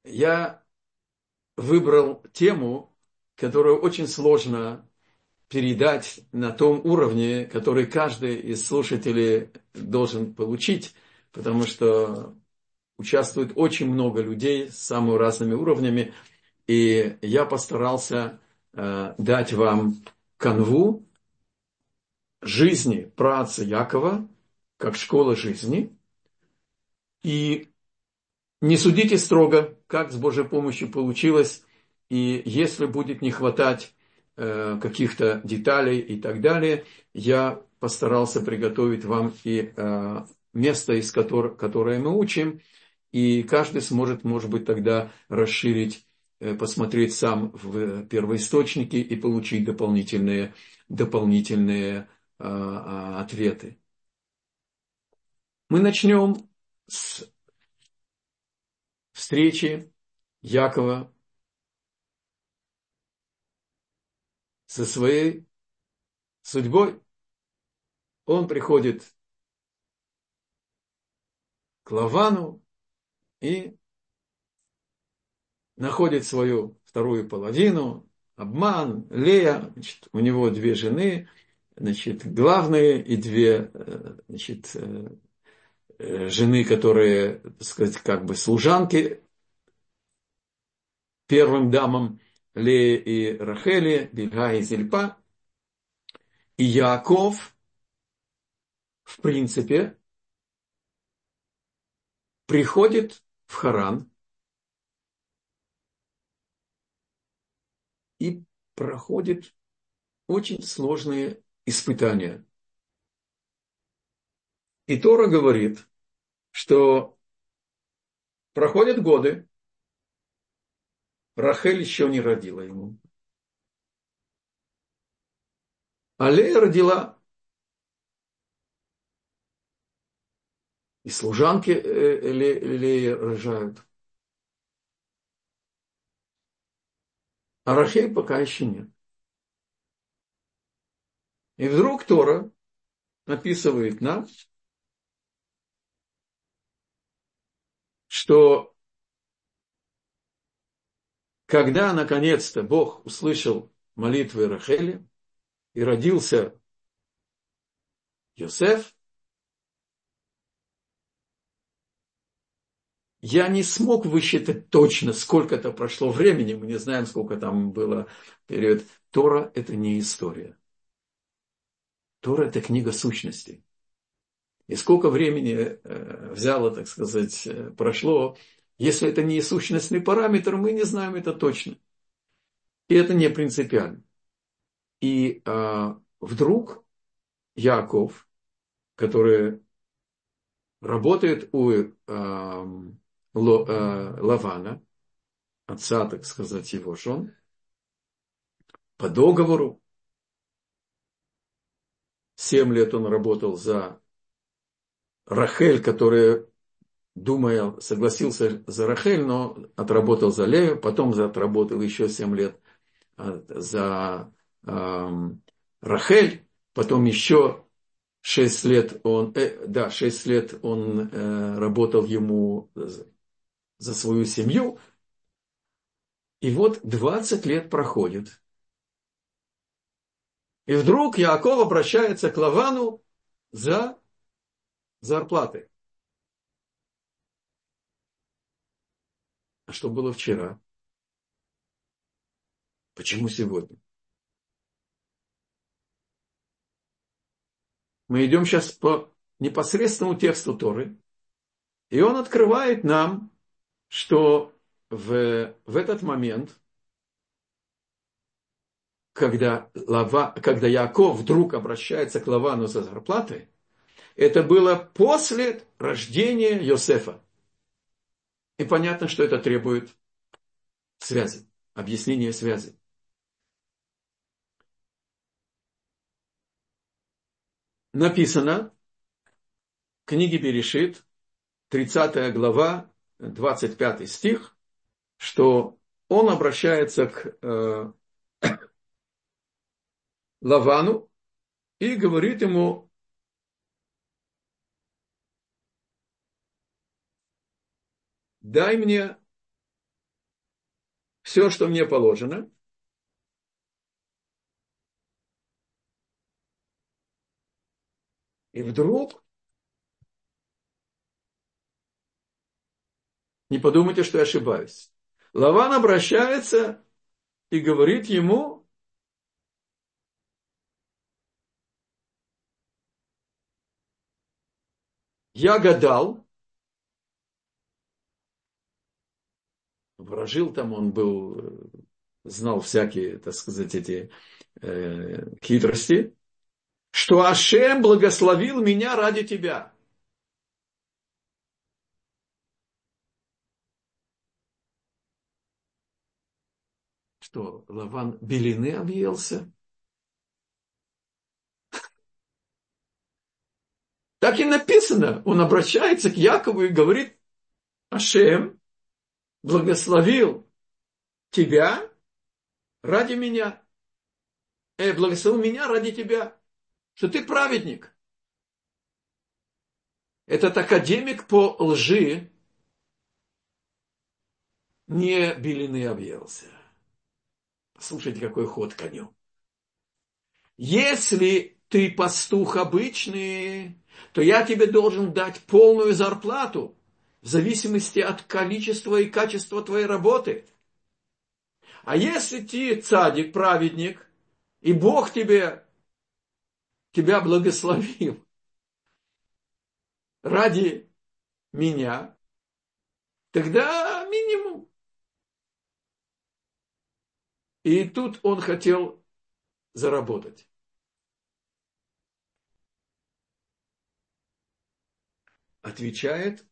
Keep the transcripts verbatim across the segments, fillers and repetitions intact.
Я выбрал тему, которую очень сложно передать на том уровне, который каждый из слушателей должен получить, потому что участвует очень много людей с самыми разными уровнями, и я постарался э, дать вам канву жизни праотца Якова, как школа жизни, и не судите строго, как с Божьей помощью получилось, и если будет не хватать э, каких-то деталей и так далее, я постарался приготовить вам и э, место, из которого, которое мы учим, и каждый сможет, может быть, тогда расширить, э, посмотреть сам в первоисточники и получить дополнительные, дополнительные э, э, ответы. Мы начнем с встречи Якова со своей судьбой. Он приходит к Лавану и находит свою вторую половину, обман, Лея, значит, у него две жены, значит, главные и две, значит, жены, которые, так сказать, как бы служанки первым дамам Леи и Рахели, Бильга и Зильпа. И Яаков, в принципе, приходит в Харан и проходит очень сложные испытания. И Тора говорит, что проходят годы, Рахель еще не родила ему. А Лея родила. И служанки Леи рожают. А Рахель пока еще нет. И вдруг Тора описывает нам, что когда наконец-то Бог услышал молитвы Рахели и родился Йосеф, я не смог высчитать точно, сколько-то прошло времени, мы не знаем, сколько там было период. Тора – это не история. Тора – это книга сущностей. И сколько времени взяло, так сказать, прошло, если это не сущностный параметр, мы не знаем это точно. И это не принципиально. И а, вдруг Яаков, который работает у а, Ло, а, Лавана, отца, так сказать, его жен, по договору, семь лет он работал за Рахель, которая, думая, согласился за Рахель, но отработал за Лею, потом отработал еще семь лет за э, Рахель, потом еще шесть лет он, э, да, шесть лет он э, работал ему за свою семью, и вот двадцать лет проходит. И вдруг Яаков обращается к Лавану за зарплатой. А что было вчера? Почему сегодня? Мы идем сейчас по непосредственному тексту Торы, и он открывает нам, что в, в этот момент, когда, Лава, когда Яаков вдруг обращается к Лавану за зарплатой, это было после рождения Йосефа. И понятно, что это требует связи, объяснения связи. Написано в книге Берешит, тридцатая глава, двадцать пятый стих, что он обращается к э, Лавану и говорит ему: дай мне все, что мне положено. И вдруг, не подумайте, что я ошибаюсь, Лаван обращается и говорит ему: я гадал, ворожил там, он был, знал всякие, так сказать, эти э, хитрости, что Ашем благословил меня ради тебя. Что, Лаван белины объелся? Так и написано. Он обращается к Якову и говорит: Ашем благословил тебя ради меня. Э, благословил меня ради тебя. Что ты праведник. Этот академик по лжи не белины объелся. Слушайте, какой ход коню. Если ты пастух обычный, то я тебе должен дать полную зарплату в зависимости от количества и качества твоей работы. А если ты цадик, праведник, и Бог тебе, тебя благословил ради меня, тогда минимум. И тут он хотел заработать. Отвечает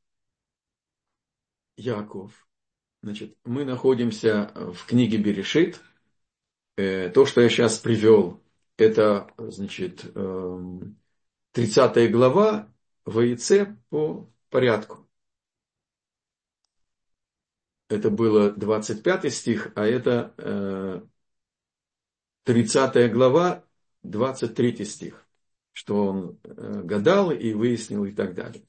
Яков. Значит, мы находимся в книге Берешит. То, что я сейчас привел, это, значит, тридцатая глава, Ваице по порядку. Это было двадцать пятый стих, а это тридцатая глава, двадцать третий стих, что он гадал и выяснил и так далее.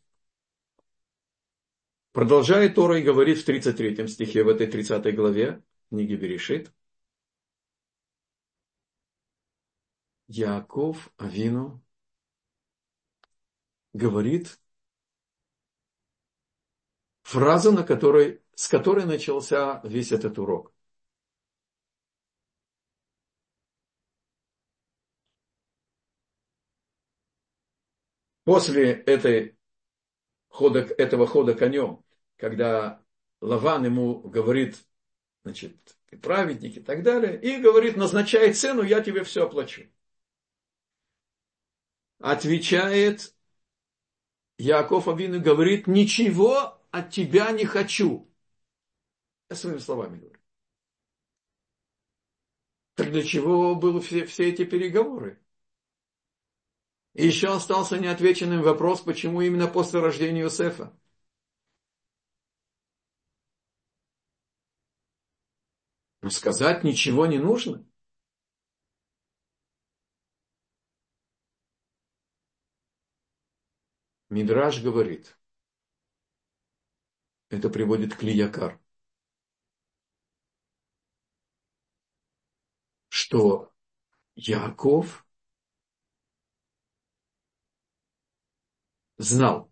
Продолжает Тора и говорит в тридцать третьем стихе, в этой тридцатой главе книги Берешит: Яаков Авину говорит фразу, на которой, с которой начался весь этот урок. После этой хода, этого хода конем, когда Лаван ему говорит, значит, ты праведник и так далее, и говорит: назначай цену, я тебе все оплачу. Отвечает Яаков Авину, говорит: ничего от тебя не хочу. Я своими словами говорю. Так для чего были все, все эти переговоры? И еще остался неотвеченным вопрос, почему именно после рождения Иосифа. Но сказать ничего не нужно. Мидраш говорит, это приводит к Лиякар, что Яаков знал,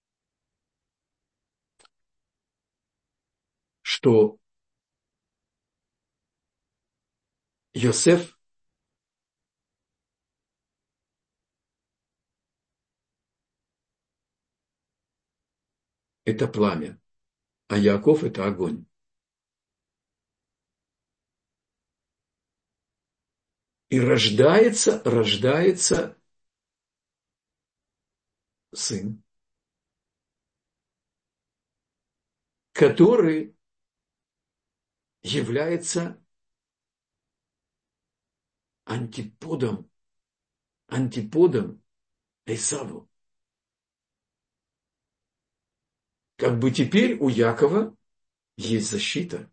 что Йосеф – это пламя, а Яаков – это огонь. И рождается, рождается сын, который является антиподом, антиподом Эсаву. Как бы теперь у Якова есть защита.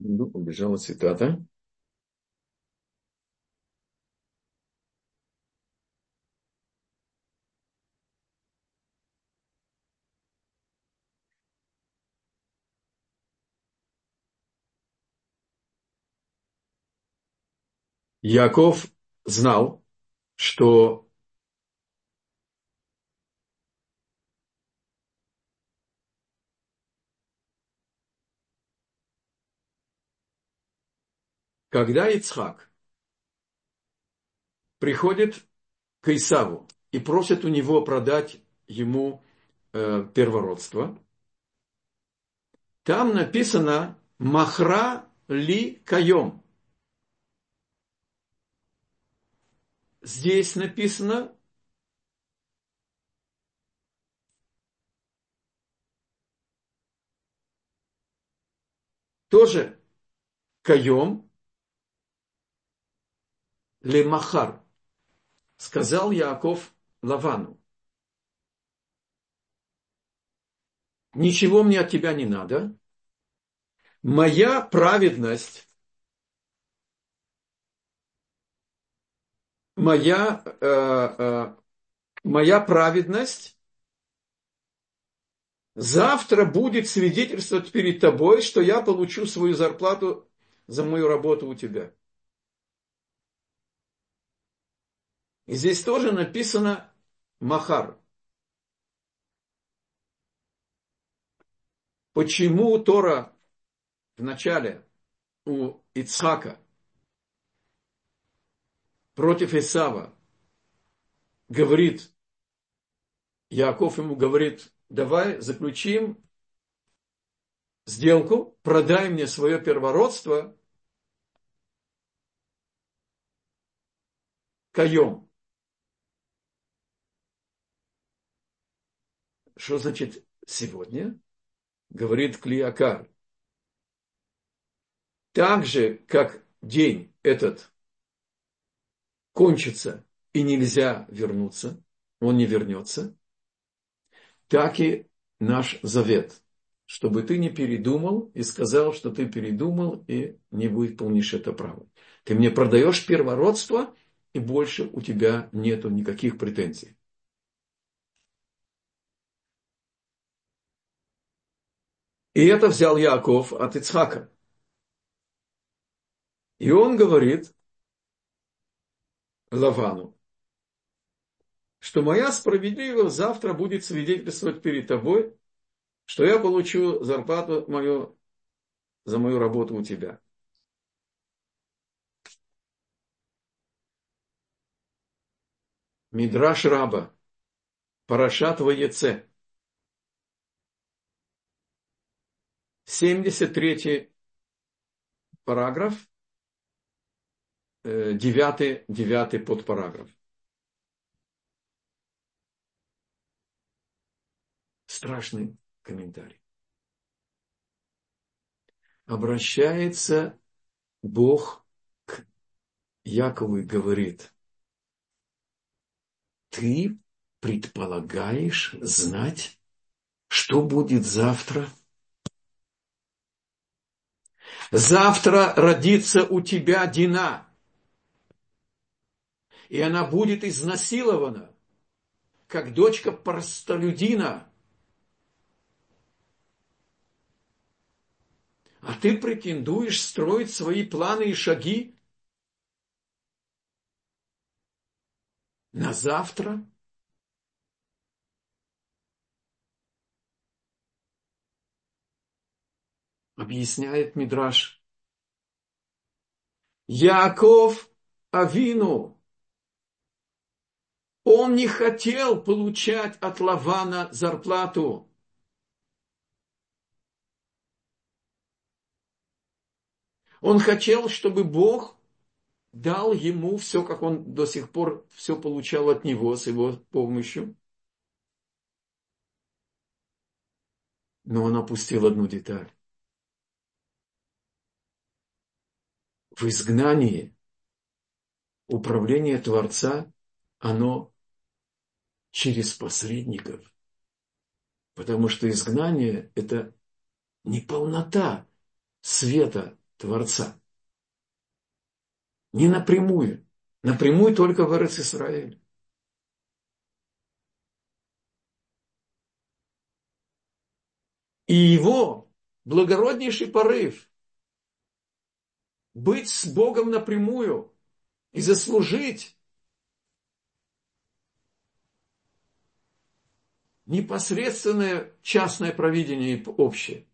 Ну, убежала цитата. Яков знал, что когда Ицхак приходит к Исаву и просит у него продать ему э, первородство, там написано «Махра ли кайом». Здесь написано тоже «кайом ле махар», сказал Яаков Лавану. Ничего мне от тебя не надо. Моя праведность, моя, э, э, моя праведность завтра будет свидетельствовать перед тобой, что я получу свою зарплату за мою работу у тебя. И здесь тоже написано Махар. Почему Тора в начале у Ицхака против Исава говорит, Яаков ему говорит, давай заключим сделку, продай мне свое первородство кайом. Что значит сегодня? Говорит Клиакар. Так же, как день этот кончится и нельзя вернуться, он не вернется, так и наш завет, чтобы ты не передумал и сказал, что ты передумал и не выполнишь это право. Ты мне продаешь первородство, и больше у тебя нету никаких претензий. И это взял Яаков от Ицхака. И он говорит Лавану, что моя справедливость завтра будет свидетельствовать перед тобой, что я получу зарплату мою за мою работу у тебя. Мидраш Раба, Парашат Ваеце, семьдесят третий параграф, девятый, девятый подпараграф. Страшный комментарий. Обращается Бог к Якову и говорит, ты предполагаешь знать, что будет завтра? Завтра родится у тебя Дина, и она будет изнасилована, как дочка простолюдина. А ты претендуешь строить свои планы и шаги на завтра? Объясняет Мидраш. Яаков Авину, он не хотел получать от Лавана зарплату. Он хотел, чтобы Бог дал ему все, как он до сих пор все получал от него с его помощью. Но он опустил одну деталь. В изгнании управление Творца, оно через посредников. Потому что изгнание – это не полнота света Творца. Не напрямую. Напрямую только в Эрец-Исраэль. И его благороднейший порыв быть с Богом напрямую и заслужить непосредственное частное провидение и общее.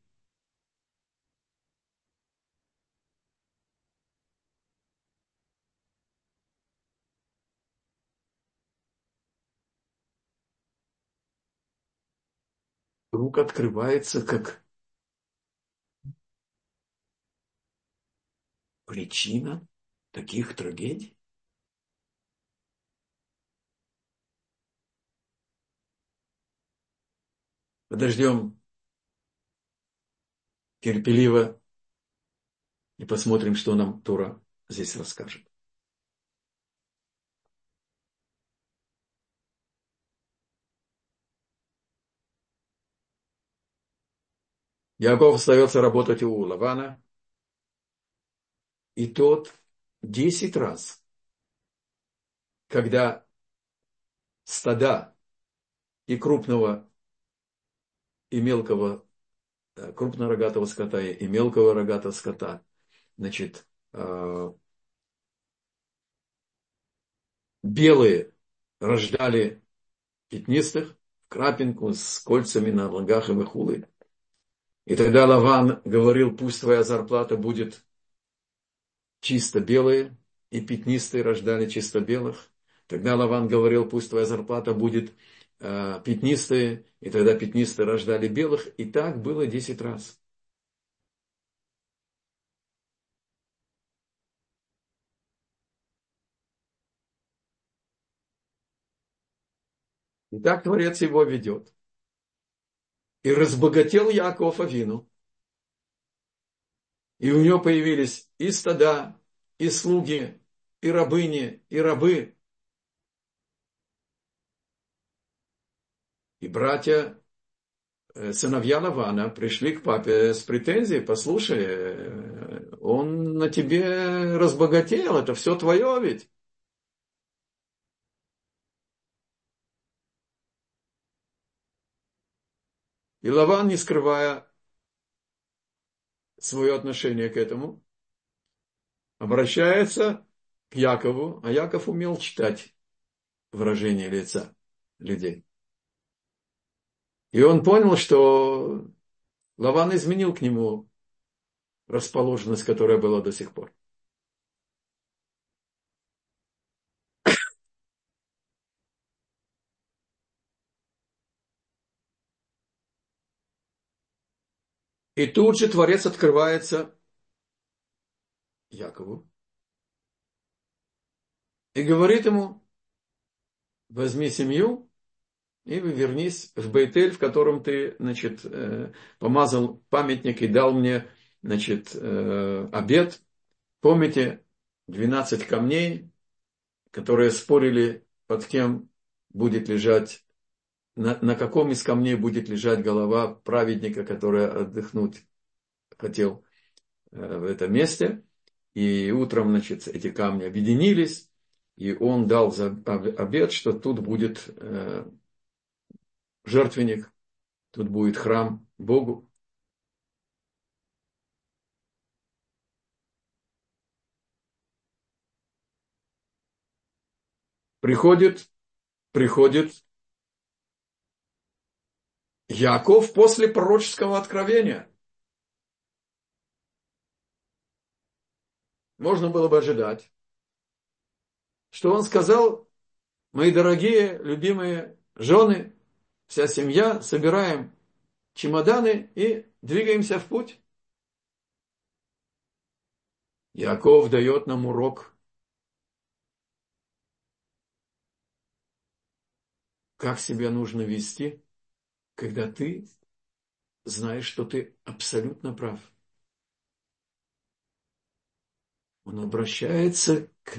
Вдруг открывается как причина таких трагедий. Подождем терпеливо и посмотрим, что нам Тора здесь расскажет. Яков остается работать у Лавана, и тот десять раз, когда стада и крупного, и мелкого, крупнорогатого скота, и мелкого рогатого скота, значит, белые рождали пятнистых, крапинку с кольцами на ногах и выхулы. И тогда Лаван говорил, пусть твоя зарплата будет чисто белые, и пятнистые рождали чисто белых. Тогда Лаван говорил, пусть твоя зарплата будет э, пятнистые, и тогда пятнистые рождали белых. И так было десять раз. И так Творец его ведет. И разбогател Яаков Авину. И у него появились и стада, и слуги, и рабыни, и рабы. И братья, сыновья Лавана, пришли к папе с претензией: послушай, он на тебе разбогател, это все твое ведь. И Лаван, не скрывая свое отношение к этому, обращается к Якову, а Яков умел читать выражение лица людей. И он понял, что Лаван изменил к нему расположенность, которая была до сих пор. И тут же Творец открывается Якову и говорит ему: возьми семью и вернись в Бейтель, в котором ты, значит, помазал памятник и дал мне, значит, обет. Помните двенадцать камней, которые спорили, под кем будет лежать, на, на каком из камней будет лежать голова праведника, который отдохнуть хотел в этом месте. И утром, значит, эти камни объединились, и он дал обет, что тут будет жертвенник, тут будет храм Богу. Приходит, приходит Яаков после пророческого откровения. Можно было бы ожидать, что он сказал: мои дорогие, любимые жены, вся семья, собираем чемоданы и двигаемся в путь. Яаков дает нам урок, как себя нужно вести, когда ты знаешь, что ты абсолютно прав. Он обращается к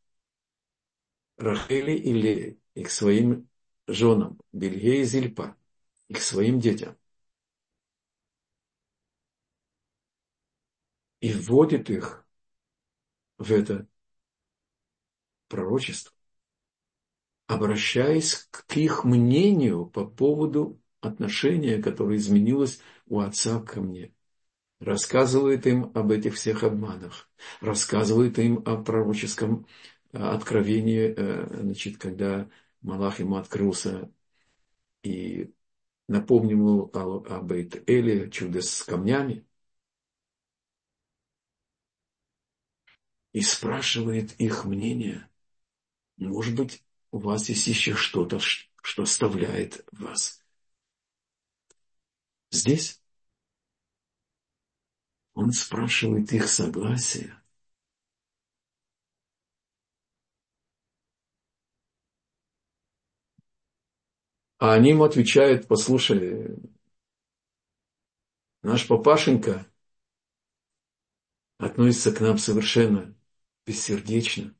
Рахели и Лее, и к своим женам, Белье и Зильпа, и к своим детям. и вводит их в это пророчество, обращаясь к их мнению по поводу отношения, которое изменилось у отца ко мне. Рассказывает им об этих всех обманах, рассказывает им о пророческом откровении, значит, когда Малах ему открылся и напомнил о Бейт-Эле, чудо с камнями, и спрашивает их мнение. Может быть, у вас есть еще что-то, что оставляет вас. Здесь он спрашивает их согласие. А они ему отвечают: послушай, наш папашенька относится к нам совершенно бессердечно.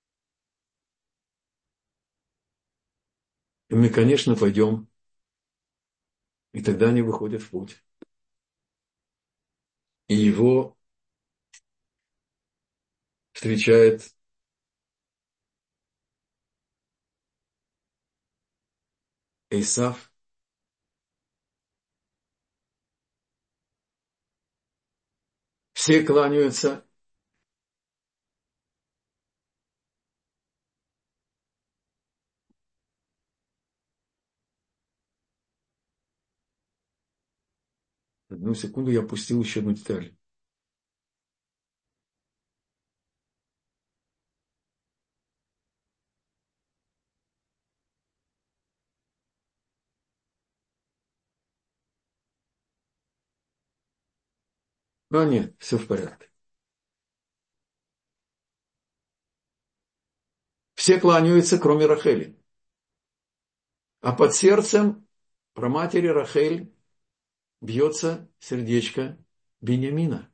И мы, конечно, пойдем. И тогда они выходят в путь. И его встречает Эйсав. Все кланяются. Одну секунду, я опустил еще одну деталь. А нет, все в порядке. Все кланяются, кроме Рахели. А под сердцем праматери Рахель бьется сердечко Биньямина.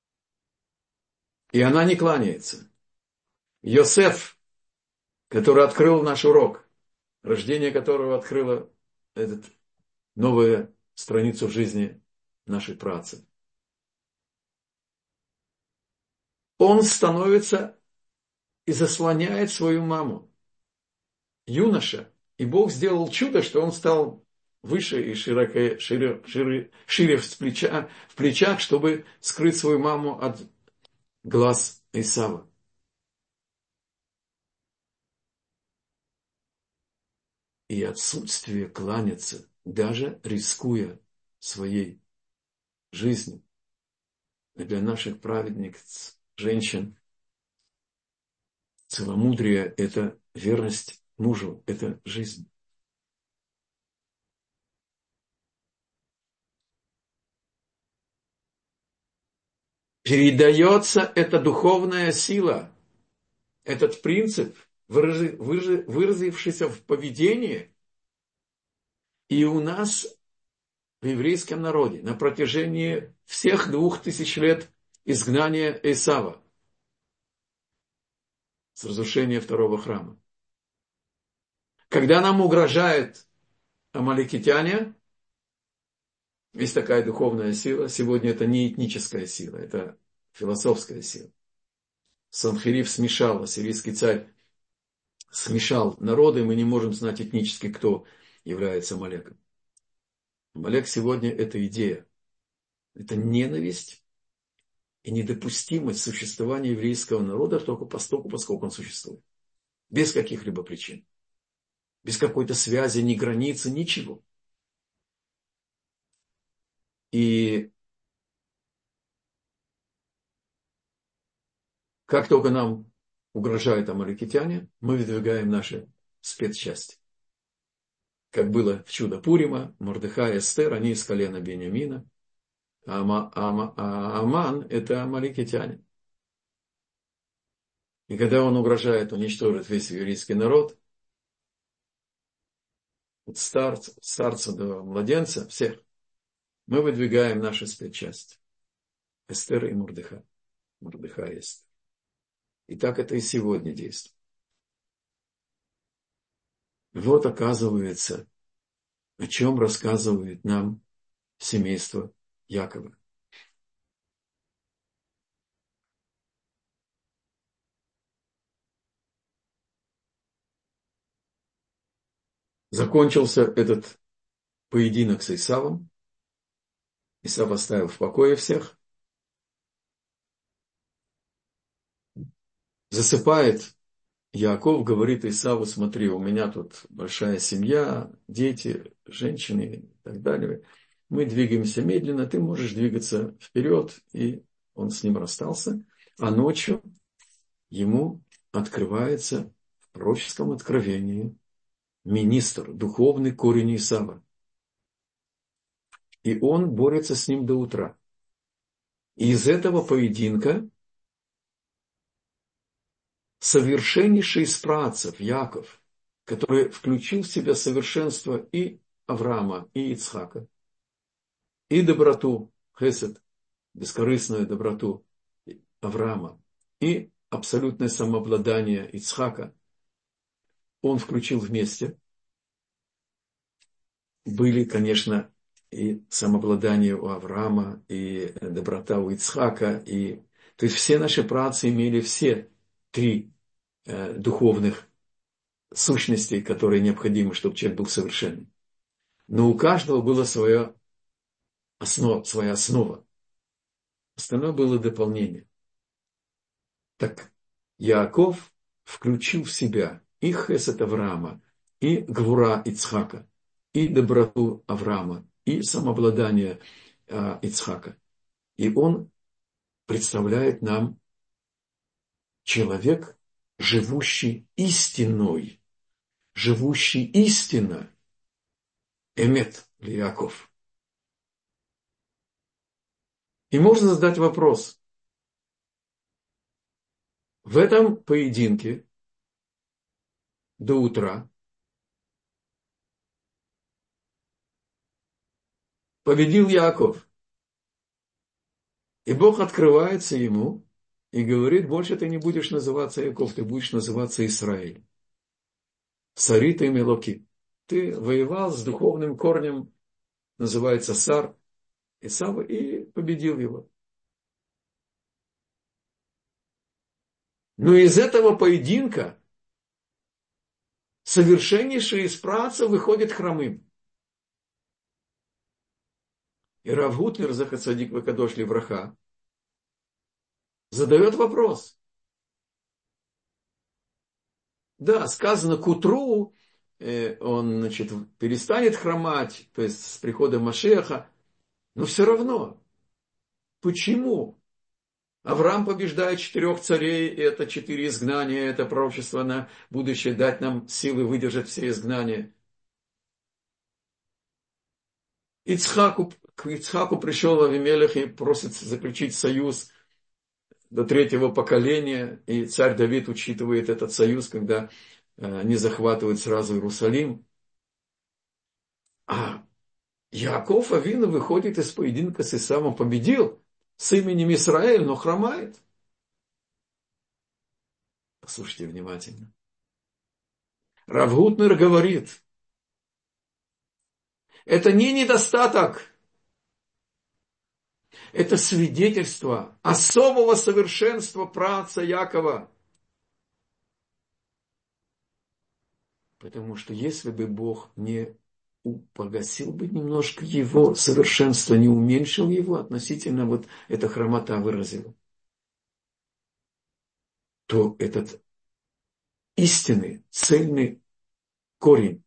И она не кланяется. Йосеф, который открыл наш урок, рождение которого открыло этот, новую страницу в жизни нашей працы. Он становится и заслоняет свою маму. Юноша. И Бог сделал чудо, что он стал выше и широко, шире, шире, шире в, плеча, в плечах, чтобы скрыть свою маму от глаз Исава. И отсутствие кланяться, даже рискуя своей жизнью, для наших праведниц, женщин, целомудрие – это верность мужу, это жизнь. Передается эта духовная сила, этот принцип, выразившийся в поведении, и у нас в еврейском народе на протяжении всех двух тысяч лет изгнания Эсава с разрушения второго храма. Когда нам угрожают амаликитяне, есть такая духовная сила, сегодня это не этническая сила, это философская сила. Санхериф смешал, ассирийский царь смешал народы, мы не можем знать этнически, кто является Амалеком. Амалек сегодня это идея, это ненависть и недопустимость существования еврейского народа только постоку, поскольку он существует. Без каких-либо причин. Без какой-то связи, ни границы, ничего. И как только нам угрожают амаликитяне, мы выдвигаем наши спецчасти. Как было в чудо Пурима, Мордехай и Эстер, они из колена Беньямина. А, Ама, Ама, а Аман – это амаликитяне. И когда он угрожает уничтожить весь еврейский народ, от старца, старца до младенца, всех, мы выдвигаем наши спецчасти. Эстер и Мордехай. Мордехай и Эстер. И так это и сегодня действует. Вот оказывается, о чем рассказывает нам семейство Якова. закончился этот поединок с Исавом. Исав оставил в покое всех. Засыпает Яаков, говорит Исаву: смотри, у меня тут большая семья, дети, женщины и так далее. Мы двигаемся медленно, ты можешь двигаться вперед. И он с ним расстался. А ночью ему открывается в пророческом откровении министр, духовный корень Исава. И он борется с ним до утра. И из этого поединка совершеннейший из праотцев, Яков, который включил в себя совершенство и Авраама, и Ицхака, и доброту, хесед, бескорыстную доброту Авраама, и абсолютное самообладание Ицхака, он включил вместе. Были, конечно, и самообладание у Авраама, и доброта у Ицхака, и... то есть все наши праотцы имели все три э, духовных сущностей, которые необходимы, чтобы человек был совершенным. Но у каждого была своя основа, своя основа. Остальное было дополнение. Так Яаков включил в себя и хесед Авраама, и гвура Ицхака, и доброту Авраама, и самообладание э, Ицхака. И он представляет нам человек, живущий истиной, живущий истинно, эмет ли Яаков. И можно задать вопрос. В этом поединке до утра победил Яаков. И Бог открывается ему и говорит: больше ты не будешь называться Яаков, ты будешь называться Израиль. Сарит и Мелоки. Ты воевал с духовным корнем, называется Сар, Исава, и победил его. Но из этого поединка совершеннейший из праотцев выходит хромым. И Рав Гутлер, зехер цадик векадош левраха, задает вопрос. Да, сказано, к утру э, он, значит, перестанет хромать, то есть с приходом Машеха, но все равно. Почему? Авраам побеждает четырех царей, и это четыре изгнания, это пророчество на будущее, дать нам силы выдержать все изгнания. Ицхаку, к Ицхаку пришел Авимелех и просит заключить союз до третьего поколения, и царь Давид учитывает этот союз, когда они захватывают сразу Иерусалим. А Яаков Авину выходит из поединка с Исавом, победил с именем Израиль, но хромает. Послушайте внимательно. Рав Гутнер говорит, это не недостаток, это свидетельство особого совершенства праотца Якова. Потому что если бы Бог не погасил бы немножко его совершенство, не уменьшил его относительно вот эта хромота выразила, то этот истинный, цельный корень,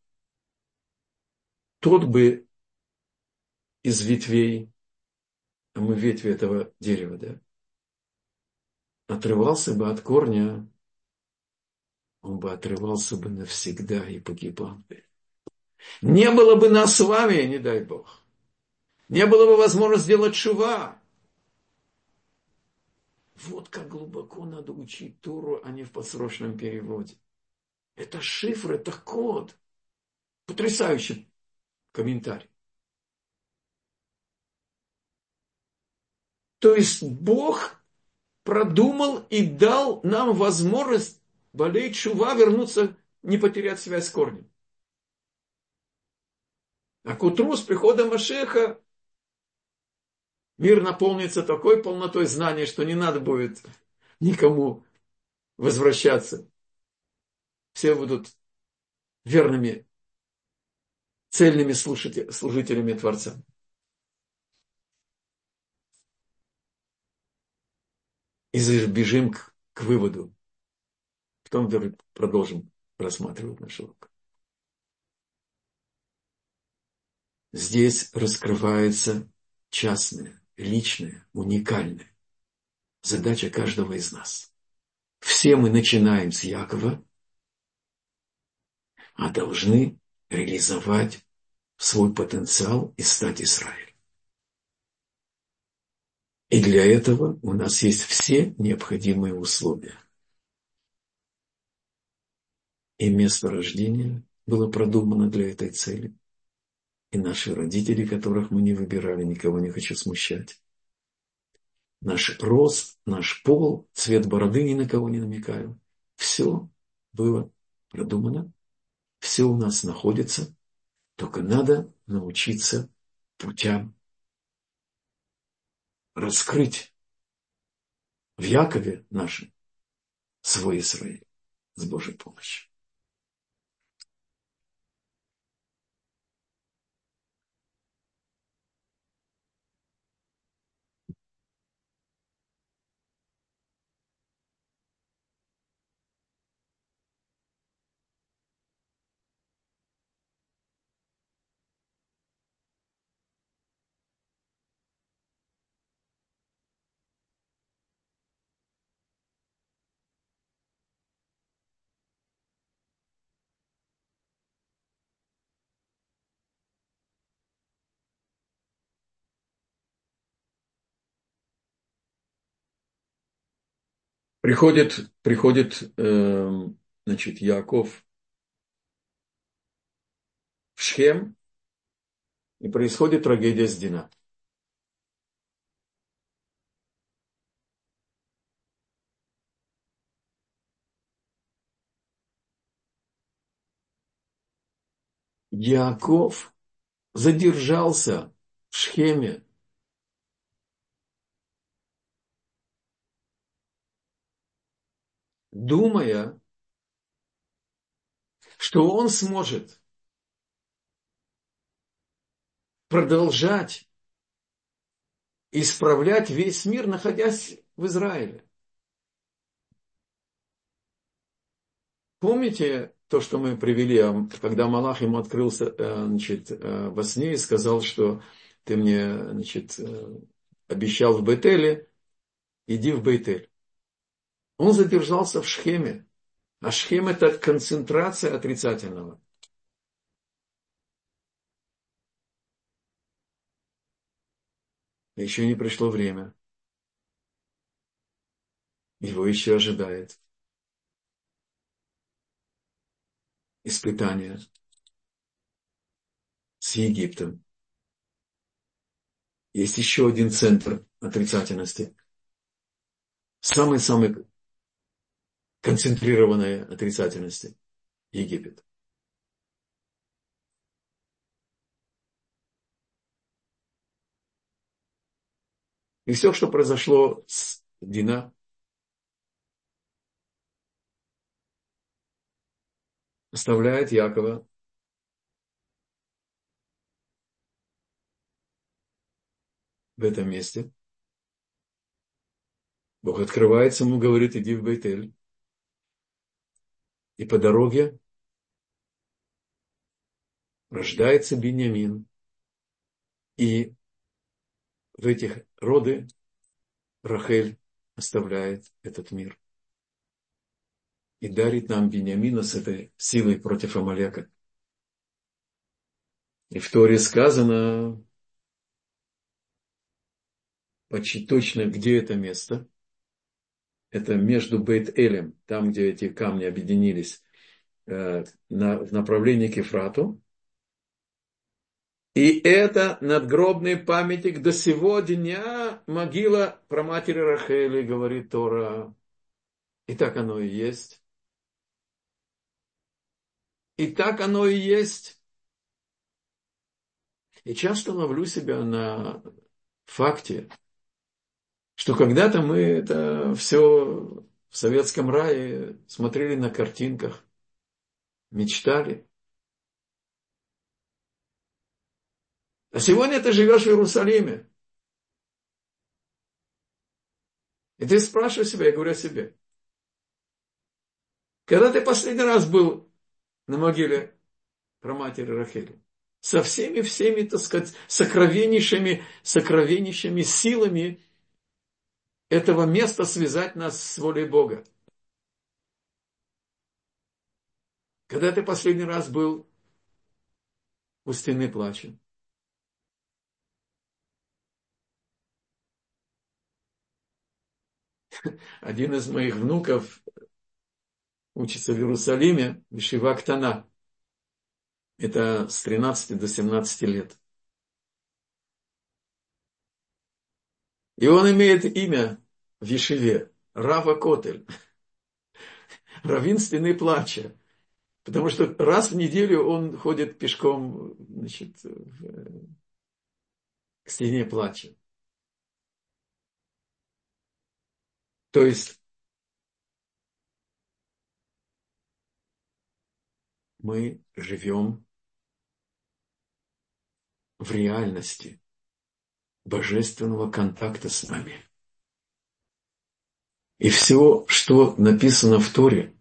тот бы из ветвей, а мы ветви этого дерева, да, отрывался бы от корня, он бы отрывался бы навсегда и погибал бы. Не было бы нас с вами, не дай Бог. Не было бы возможности сделать шува. Вот как глубоко надо учить Тору, а не в подсрочном переводе. Это шифр, это код. Потрясающий комментарий. То есть Бог продумал и дал нам возможность болеть шува, вернуться, не потерять связь с корнем. А к утру с приходом Машеха мир наполнится такой полнотой знания, что не надо будет никому возвращаться. Все будут верными цельными служителями Творца. И бежим к, к выводу. Потом продолжим рассматривать наш урок. Здесь раскрывается частная, личная, уникальная задача каждого из нас. Все мы начинаем с Якова, а должны реализовать свой потенциал и стать Израилем. И для этого у нас есть все необходимые условия. И место рождения было продумано для этой цели. И наши родители, которых мы не выбирали, никого не хочу смущать. Наш рост, наш пол, цвет бороды ни на кого не намекаю. Все было продумано. Все у нас находится. Только надо научиться путям раскрыть в Якове нашем свой Израиль с Божьей помощью. Приходит, приходит э, значит, Яков в Шхем, и происходит трагедия с Дина. Яков задержался в Шхеме, думая, что он сможет продолжать исправлять весь мир, находясь в Израиле. Помните то, что мы привели, когда Малах ему открылся, значит, во сне и сказал, что ты мне, значит, обещал в Бетеле, иди в Бейтель. Он задержался в Шхеме. А Шхем – это концентрация отрицательного. Еще не пришло время. Его еще ожидает испытание с Египтом. Есть еще один центр отрицательности. Самый-самый концентрированной отрицательности. Египет. И все, что произошло с Дина, оставляет Якова в этом месте. Бог открывается ему, говорит, иди в Бейтель. И по дороге рождается Биньямин. И в этих роды Рахель оставляет этот мир. И дарит нам Биньямина с этой силой против Амалека. И в Торе сказано почти точно, где это место. Это между Бейт-Элем, там, где эти камни объединились, э, на, в направлении к Ефрату. И это надгробный памятник до сего дня могила праматери Рахели, говорит Тора. И так оно и есть. И так оно и есть. И часто ловлю себя на факте, что когда-то мы это все в советском рае смотрели на картинках, мечтали. А сегодня ты живешь в Иерусалиме. И ты спрашиваешь себя, я говорю о себе. Когда ты последний раз был на могиле праматери Рахели? Со всеми, всеми, так сказать, сокровеннейшими, сокровеннейшими силами этого места связать нас с волей Бога. Когда ты последний раз был у стены плача? Один из моих внуков учится в Иерусалиме, в Ешива Актана. Это с тринадцати до семнадцати лет. И он имеет имя в Ешиве Рава Котель, раввин стены плача. Потому что раз в неделю он ходит пешком, значит, в, к стене плача. То есть мы живем в реальности божественного контакта с нами. И все, что написано в Торе,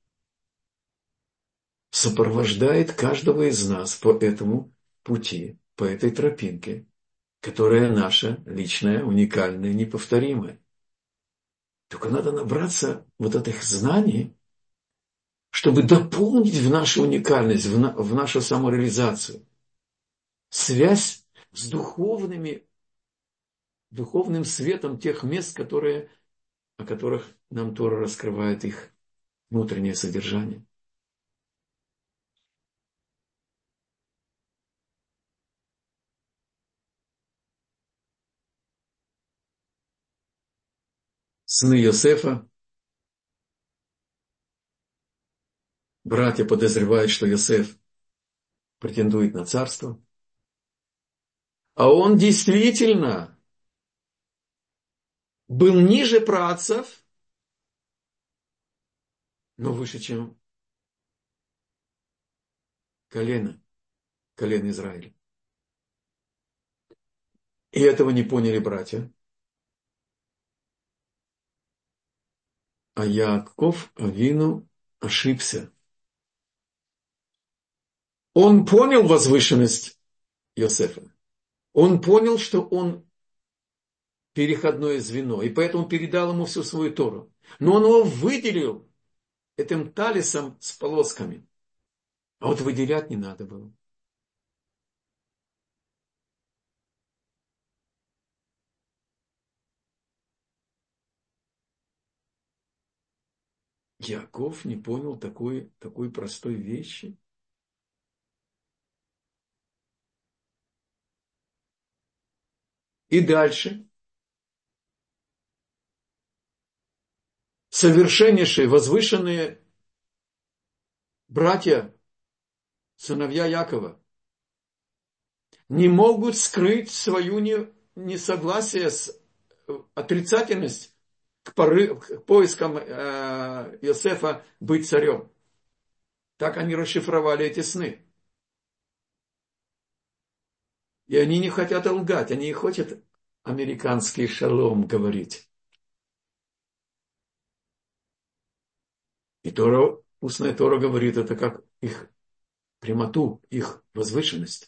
сопровождает каждого из нас по этому пути, по этой тропинке, которая наша личная, уникальная, неповторимая. Только надо набраться вот этих знаний, чтобы дополнить в нашу уникальность, в, на, в нашу самореализацию. Связь с духовными, духовным светом тех мест, которые, о которых нам Тора раскрывает их внутреннее содержание. Сыны Йосефа, братья подозревают, что Йосеф претендует на царство. А он действительно был ниже праотцов, но выше, чем колено, колено Израиля. И этого не поняли братья. А Яаков Авину ошибся. Он понял возвышенность Йосефа. Он понял, что он переходное звено, и поэтому передал ему всю свою Тору. Но он его выделил этим талисом с полосками. А вот выделять не надо было. Яков не понял такой, такой простой вещи. И дальше. Совершеннейшие, возвышенные братья, сыновья Якова, не могут скрыть свою не, несогласие с отрицательность к, поры, к поискам э, Иосифа быть царем. Так они расшифровали эти сны. И они не хотят лгать, они не хотят американский шалом говорить. И Тора, устная Тора говорит, это как их прямоту, их возвышенность.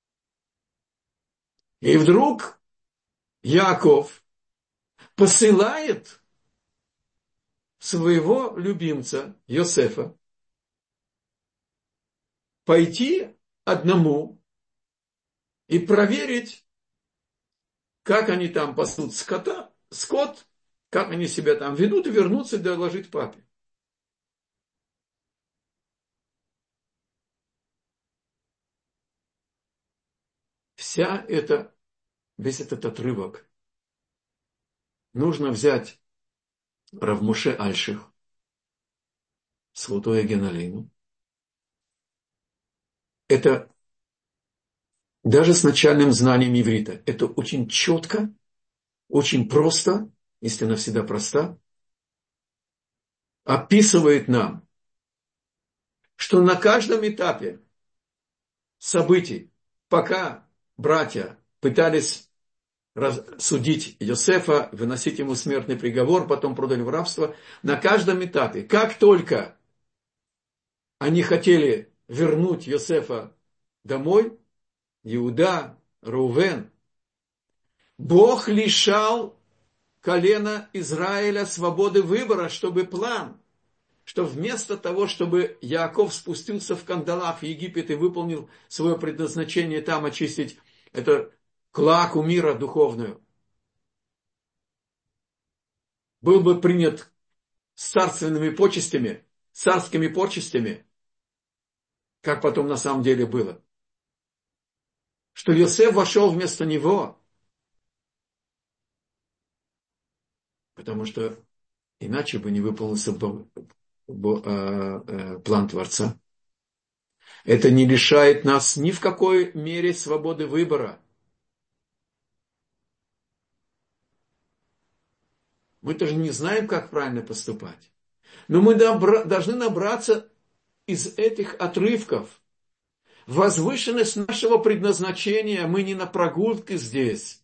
И вдруг Яков посылает своего любимца Йосефа пойти одному и проверить, как они там пасут скота, скот, как они себя там ведут, и вернуться и доложить папе. Вся эта, весь этот отрывок нужно взять Рав Моше Альших, Святой Геналейну. Это даже с начальным знанием иврита. Это очень четко, очень просто, если она всегда проста, описывает нам, что на каждом этапе событий, пока братья пытались судить Йосефа, выносить ему смертный приговор, потом продали в рабство. На каждом этапе, как только они хотели вернуть Йосефа домой, Иуда, Рувен, Бог лишал колено Израиля свободы выбора, чтобы план, что вместо того, чтобы Яаков спустился в кандалах в Египет и выполнил свое предназначение там очистить это клаку мира духовную, был бы принят с царственными почестями, царскими почестями, как потом на самом деле было. Что Йосеф вошел вместо него, потому что иначе бы не выполнился план Творца. Это не лишает нас ни в какой мере свободы выбора. Мы тоже не знаем, как правильно поступать. Но мы должны набраться из этих отрывков возвышенность нашего предназначения. Мы не на прогулке здесь.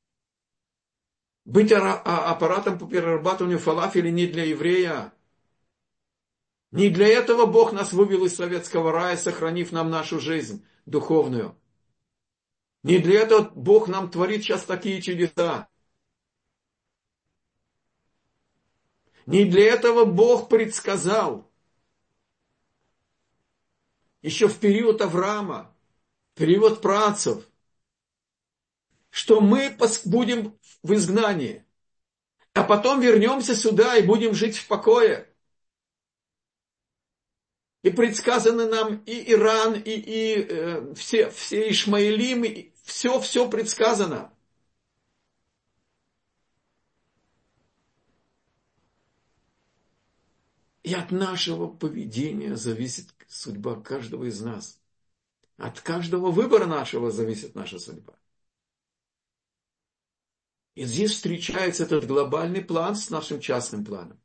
Быть аппаратом по перерабатыванию фалафеля не для еврея. Не для этого Бог нас вывел из советского рая, сохранив нам нашу жизнь духовную. Не для этого Бог нам творит сейчас такие чудеса. Не для этого Бог предсказал еще в период Авраама, в период праотцев, что мы будем в изгнании, а потом вернемся сюда и будем жить в покое. И предсказаны нам и Иран, и, и э, все, все Ишмаилим, все, все предсказано. И от нашего поведения зависит судьба каждого из нас. От каждого выбора нашего зависит наша судьба. И здесь встречается этот глобальный план с нашим частным планом.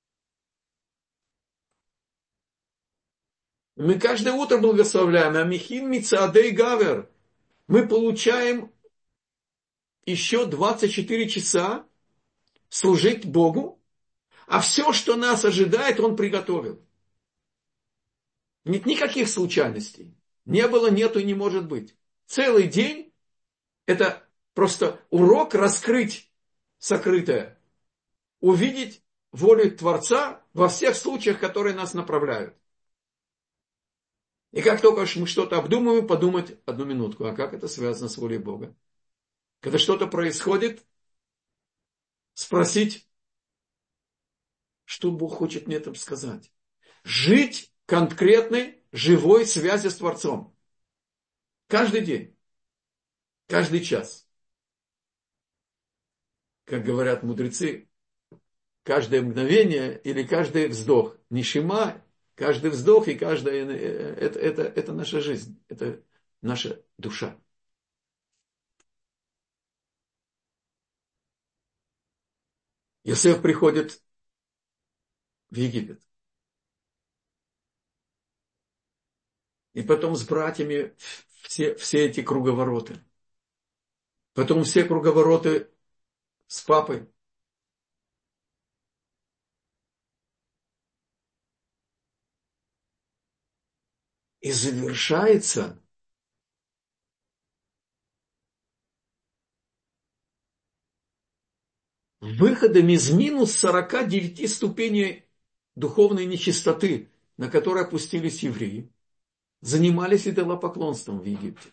Мы каждое утро благословляем Амихин Мицаадей Гавер. Мы получаем еще двадцать четыре часа служить Богу, а все, что нас ожидает, Он приготовил. Нет никаких случайностей. Не было, нету и не может быть. Целый день это просто урок раскрыть сокрытое, увидеть волю Творца во всех случаях, которые нас направляют. И как только мы что-то обдумываем, подумать одну минутку, а как это связано с волей Бога? Когда что-то происходит, спросить, что Бог хочет мне там сказать. Жить конкретной, живой связи с Творцом. Каждый день. Каждый час. Как говорят мудрецы, каждое мгновение или каждый вздох. Нишима, каждый вздох и каждая... Это, это, это наша жизнь. Это наша душа. Йосеф приходит в Египет. И потом с братьями все, все эти круговороты. Потом все круговороты с папой. И завершается выходом из минус сорока девяти ступеней духовной нечистоты, на которые опустились евреи, занимались идолопоклонством в Египте.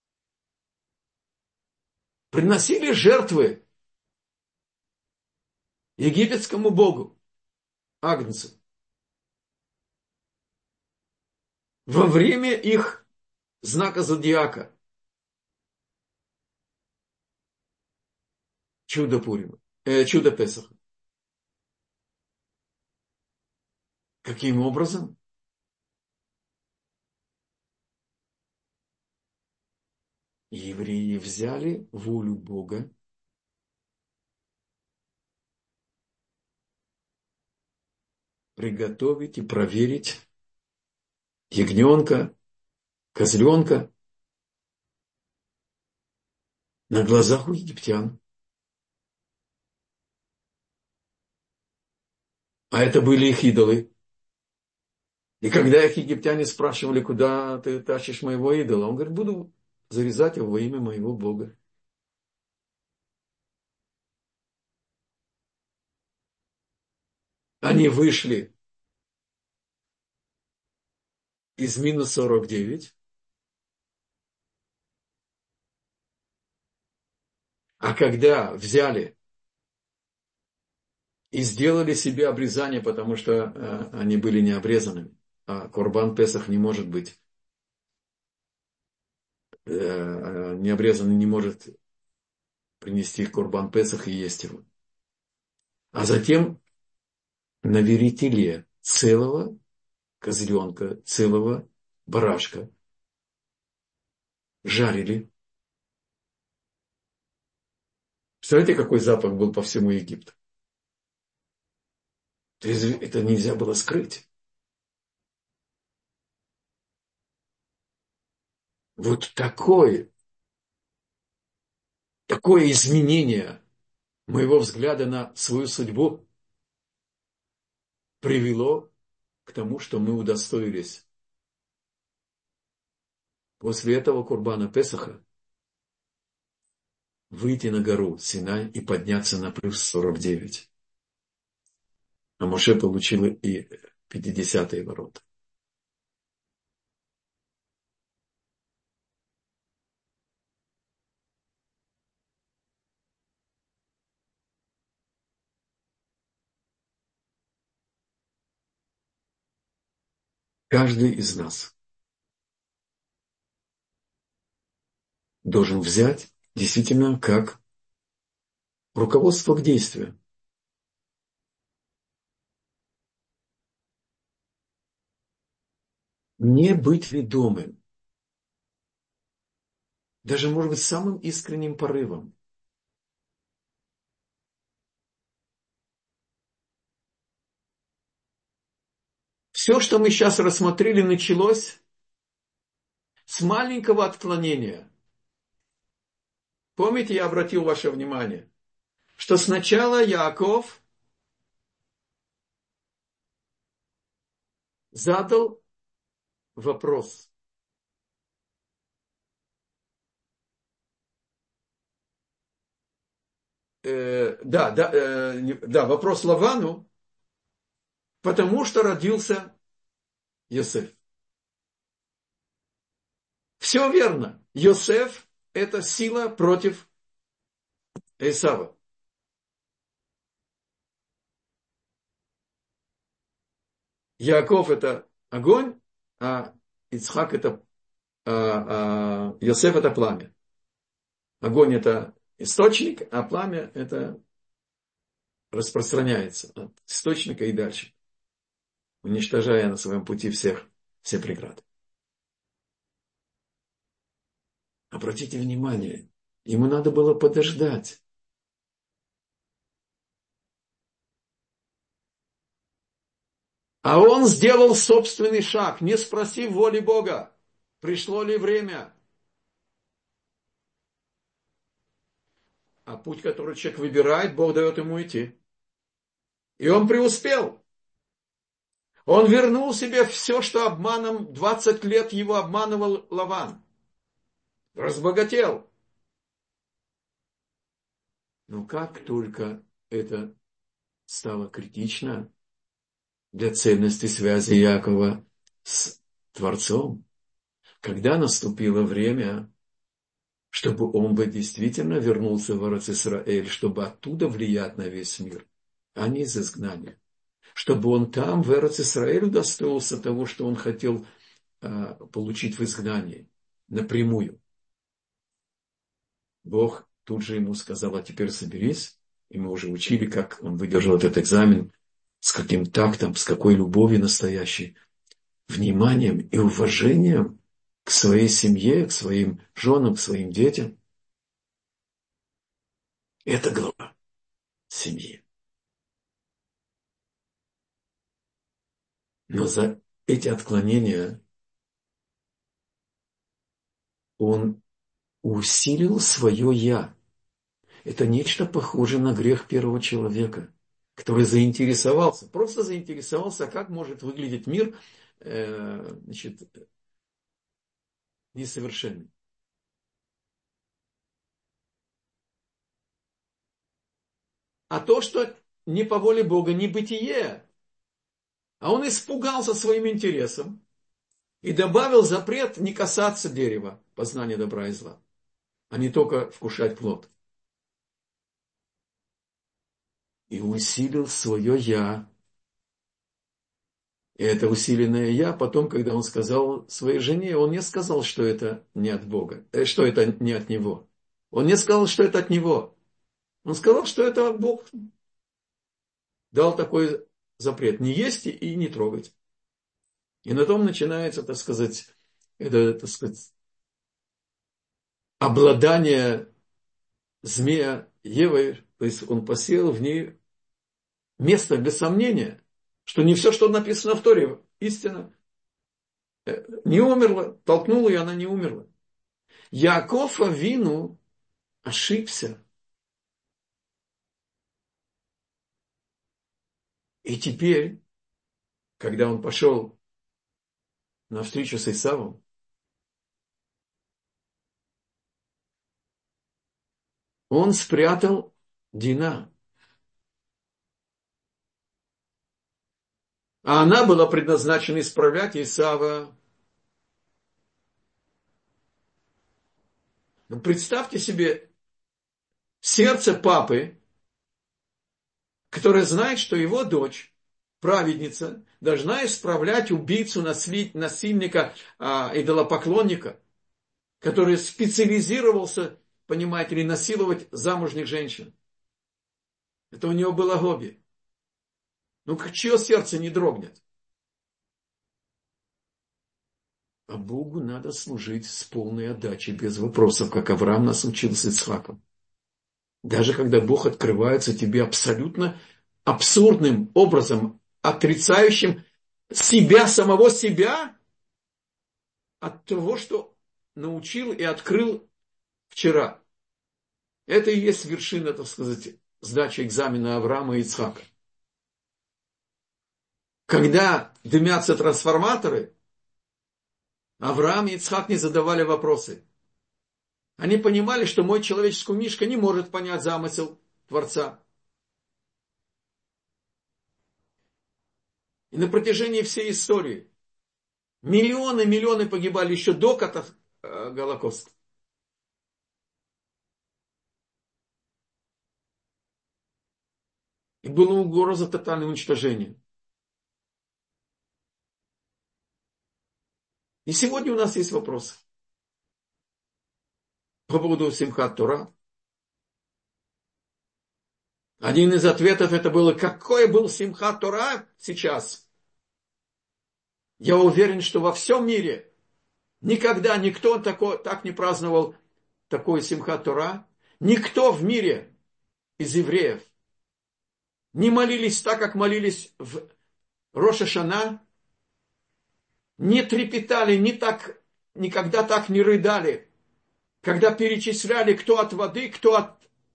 Приносили жертвы египетскому богу, Агнцу. Во время их знака зодиака. Чудо Пурима, э, чудо Песаха. Каким образом? Евреи взяли волю Бога, приготовить и проверить ягненка, козленка, на глазах у египтян. А это были их идолы. И когда их египтяне спрашивали, куда ты тащишь моего идола, он говорит, буду зарезать его во имя моего Бога. Они вышли из минус сорок девять, а когда взяли и сделали себе обрезание, потому что э, они были не обрезанными, а Корбан Песах не может быть, э, не обрезанный не может принести Корбан Песах и есть его. А затем на веретеле целого козленка, целого барашка жарили. Представляете, какой запах был по всему Египту? То есть это нельзя было скрыть. Вот такое, такое изменение моего взгляда на свою судьбу привело к тому, что мы удостоились после этого Курбана Песаха выйти на гору Синай и подняться на плюс сорок девять. А Моше получил и пятидесятые ворота. Каждый из нас должен взять действительно как руководство к действию. Не быть ведомым, даже, может быть, самым искренним порывом. Все, что мы сейчас рассмотрели, началось с маленького отклонения. Помните, я обратил ваше внимание, что сначала Яаков задал вопрос. Э, да, да, э, не, да, вопрос Лавану, потому что родился Йосеф. Все верно. Йосеф – это сила против Исава. Яаков – это огонь, а Ицхак – это а, а, Йосеф – это пламя. Огонь – это источник, а пламя – это распространяется от источника и дальше, уничтожая на своем пути всех, все преграды. Обратите внимание, ему надо было подождать. А он сделал собственный шаг, не спросив воли Бога, пришло ли время. А путь, который человек выбирает, Бог дает ему идти. И он преуспел. Он вернул себе все, что обманом двадцать лет его обманывал Лаван. Разбогател. Но как только это стало критично для цельности связи Якова с Творцом, когда наступило время, чтобы он бы действительно вернулся в Эрец-Исраэль, чтобы оттуда влиять на весь мир, а не из изгнания. Чтобы он там, в Эрец-Исраэль, удостоился того, что он хотел а, получить в изгнании, напрямую. Бог тут же ему сказал, а теперь соберись. И мы уже учили, как он выдержал этот экзамен, с каким тактом, с какой любовью настоящей, вниманием и уважением к своей семье, к своим женам, к своим детям. Это глава семьи. Но за эти отклонения он усилил свое «я». Это нечто похожее на грех первого человека, который заинтересовался, просто заинтересовался, как может выглядеть мир э, значит, несовершенный. А то, что не по воле Бога, не бытие, а он испугался своим интересом и добавил запрет не касаться дерева познания добра и зла, а не только вкушать плод. И усилил свое «я». И это усиленное «я» потом, когда он сказал своей жене, он не сказал, что это не от Бога, э, что это не от него. Он не сказал, что это от него. Он сказал, что это Бог дал такой запрет. Не есть и не трогать. И на том начинается, так сказать, это, так сказать, обладание змея Евой. То есть он посеял в ней место для сомнения, что не все, что написано в Торе, истина. Не умерла, толкнул ее, она не умерла. Яаков Авину ошибся. И теперь, когда он пошел на встречу с Исавом, он спрятал Дина. А она была предназначена исправлять Исава. Но представьте себе сердце папы, который знает, что его дочь, праведница, должна исправлять убийцу, насильника, идолопоклонника, который специализировался, понимаете ли, насиловать замужних женщин. Это у него было хобби. Ну, чье сердце не дрогнет? А Богу надо служить с полной отдачей, без вопросов, как Авраам нас учил с Ицхаком. Даже когда Бог открывается тебе абсолютно абсурдным образом, отрицающим себя, самого себя, от того, что научил и открыл вчера. Это и есть вершина, так сказать, сдачи экзамена Авраама и Ицхака. Когда дымятся трансформаторы, Авраам и Ицхак не задавали вопросы. Они понимали, что мой человеческий умишка не может понять замысел Творца. И на протяжении всей истории миллионы, миллионы погибали еще до Голокоста. И была угроза тотального уничтожения. И сегодня у нас есть вопрос по поводу Симхат Тора. Один из ответов это было, какой был Симхат Тора сейчас? Я уверен, что во всем мире никогда никто тако, так не праздновал такой Симхат Тора. Никто в мире из евреев не молились так, как молились в Рош ха-Шана, не трепетали, не так, никогда так не рыдали, когда перечисляли, кто от воды, кто от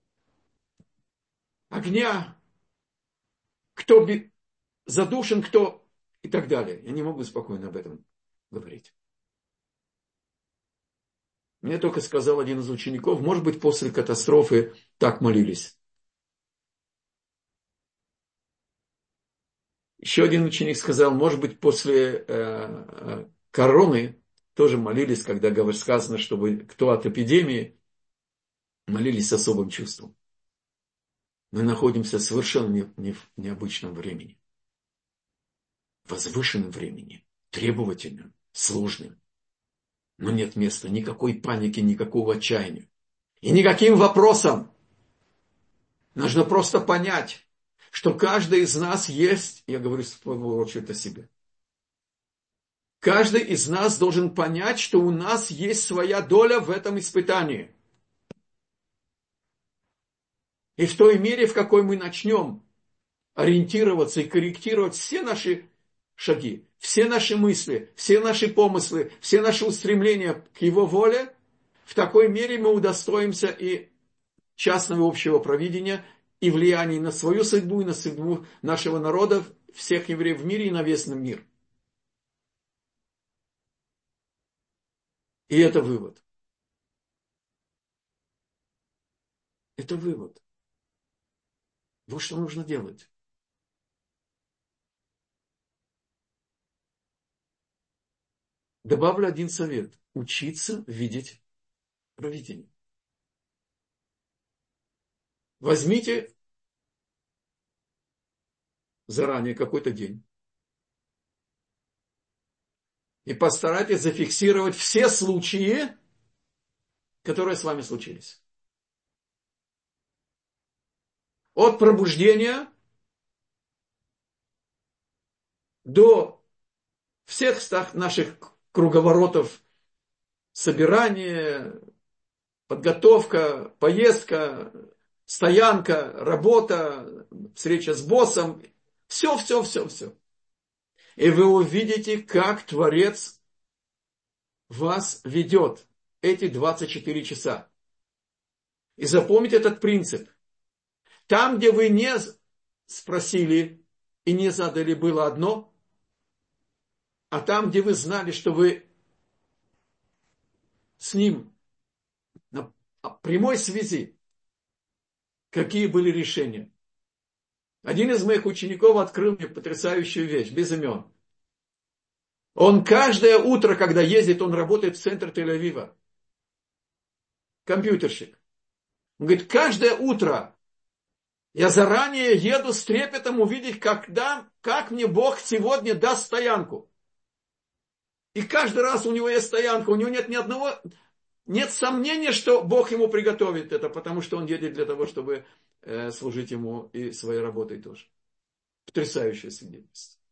огня, кто задушен, кто и так далее. Я не могу спокойно об этом говорить. Мне только сказал один из учеников, может быть, после катастрофы так молились. Еще один ученик сказал, может быть, после э, короны тоже молились, когда сказано, чтобы кто от эпидемии, молились с особым чувством. Мы находимся в совершенно не, не, в необычном времени. Возвышенном времени, требовательном, сложным. Но нет места никакой паники, никакого отчаяния. И никаким вопросам. Нужно просто понять, что каждый из нас есть, я говорю в свою очередь о себе. Каждый из нас должен понять, что у нас есть своя доля в этом испытании. И в той мере, в какой мы начнем ориентироваться и корректировать все наши шаги, все наши мысли, все наши помыслы, все наши устремления к Его воле, в такой мере мы удостоимся и частного общего провидения, и влияния на свою судьбу, и на судьбу нашего народа, всех евреев в мире и на весь мир. И это вывод. Это вывод. Вот что нужно делать. Добавлю один совет. Учиться видеть провидение. Возьмите заранее какой-то день и постарайтесь зафиксировать все случаи, которые с вами случились. От пробуждения до всех наших круговоротов собирания, подготовка, поездка, стоянка, работа, встреча с боссом. Все, все, все, все. И вы увидите, как Творец вас ведет эти двадцать четыре часа. И запомните этот принцип. Там, где вы не спросили и не задали, было одно, а там, где вы знали, что вы с ним на прямой связи, какие были решения. Один из моих учеников открыл мне потрясающую вещь, без имен. Он каждое утро, когда ездит, он работает в центре Тель-Авива. Компьютерщик. Он говорит, каждое утро я заранее еду с трепетом увидеть, когда, как мне Бог сегодня даст стоянку. И каждый раз у него есть стоянка, у него нет ни одного, нет сомнения, что Бог ему приготовит это, потому что он едет для того, чтобы э, служить ему и своей работой тоже. Потрясающее свидетельство.